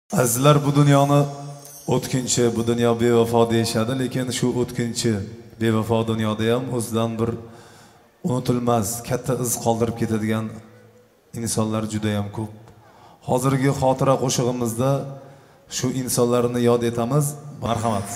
Azizlar, bu dunyoni o'tkinchi, bu dunyo bevafo deyishadi, lekin shu o'tkinchi, bevafo dunyoda ham o'zidan bir unutilmas, katta iz qoldirib ketadigan insonlar juda ham ko'p. Hozirgi xotira qo'shig'imizda shu insonlarni yod etamiz. Marhamat.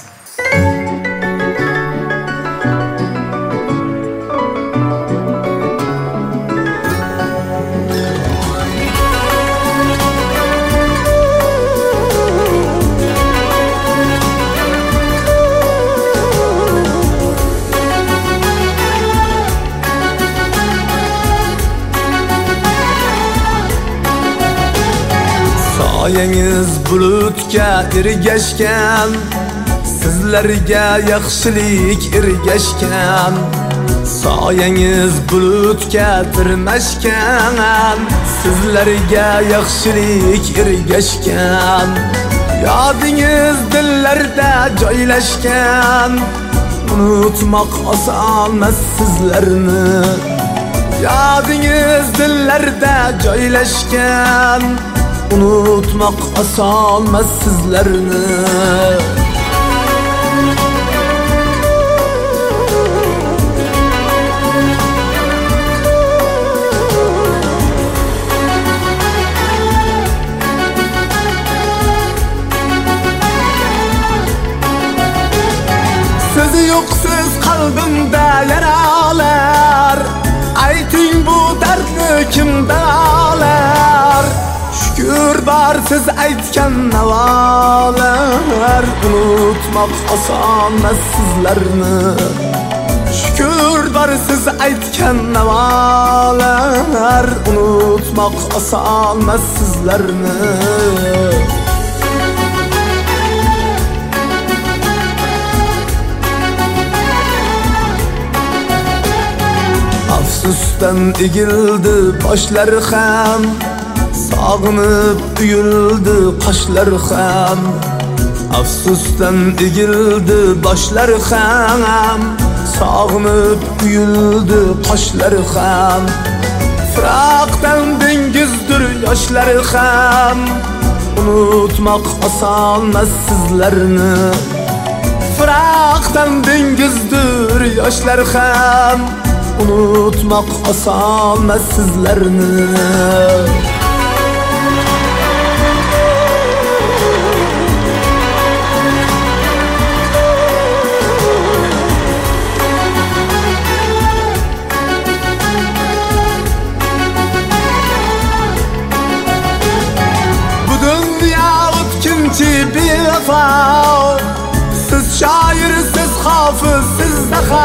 Soyangiz bulutga ergashgan, sizlarga yaxshilik ergashgan. Soyangiz bulutga tirmashgan, sizlarga yaxshilik ergashgan. Yodingiz dillarda joylashgan, unutmoq osonmas sizlarni. Yodingiz dillarda joylashgan, unutmoq osonmas sizlarni. Siz yo'qsiz qalbimda yaralar, ayting bu dardni kim davolar? Şükür bar siz aytgan navolar, unutmoq osonmas sizlarni. Şükür bar siz aytgan navolar, unutmoq osonmas sizlarni. Afsusdan egildi boshlar ham, sog'inib uyuldi qoshlar ham. Afsusdan egildi boshlar ham, sog'inib uyuldi qoshlar ham. Firoqdan dengizdir yoshlar ham, unutmoq osonmas sizlarni. Firoqdan dengizdir yoshlar ham, unutmoq osonmas sizlarni. Bevafo, siz shoir, siz hofiz, siz daho.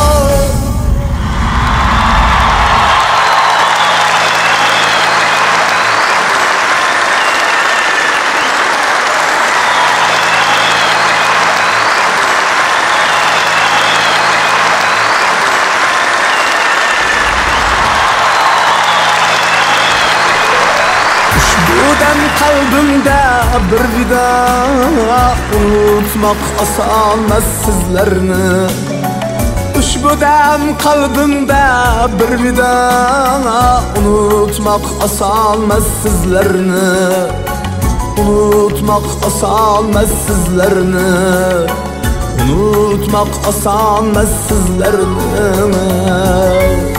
Qalbimda bir vida, unutmoq osonmas sizlarni. Ushbu dam qalbimda bir vida, unutmoq osonmas sizlarni. Unutmoq osonmas sizlarni. Unutmoq osonmas sizlarni.